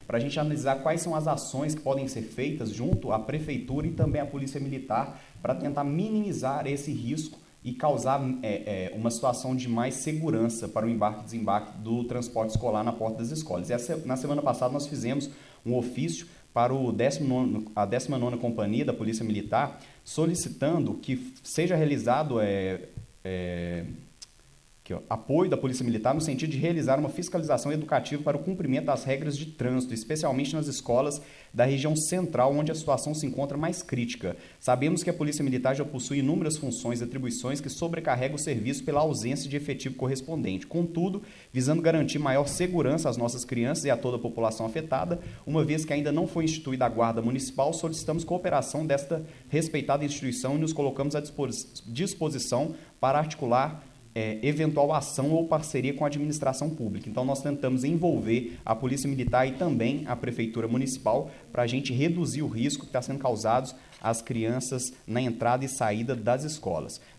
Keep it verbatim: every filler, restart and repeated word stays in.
para a gente analisar quais são as ações que podem ser feitas junto à Prefeitura e também à Polícia Militar para tentar minimizar esse risco e causar é, é, uma situação de mais segurança para o embarque e desembarque do transporte escolar na porta das escolas. Essa, na semana passada nós fizemos um ofício para o décimo nono, a décima nona Companhia da Polícia Militar, solicitando que seja realizado é, é, que, ó, apoio da Polícia Militar no sentido de realizar uma fiscalização educativa para o cumprimento das regras de trânsito, especialmente nas escolas da região central, onde a situação se encontra mais crítica. Sabemos que a Polícia Militar já possui inúmeras funções e atribuições que sobrecarregam o serviço pela ausência de efetivo correspondente. Contudo, visando garantir maior segurança às nossas crianças e a toda a população afetada, uma vez que ainda não foi instituída a Guarda Municipal, solicitamos cooperação desta respeitada instituição e nos colocamos à disposição para articular É, eventual ação ou parceria com a administração pública. Então, nós tentamos envolver a Polícia Militar e também a Prefeitura Municipal para a gente reduzir o risco que está sendo causado às crianças na entrada e saída das escolas.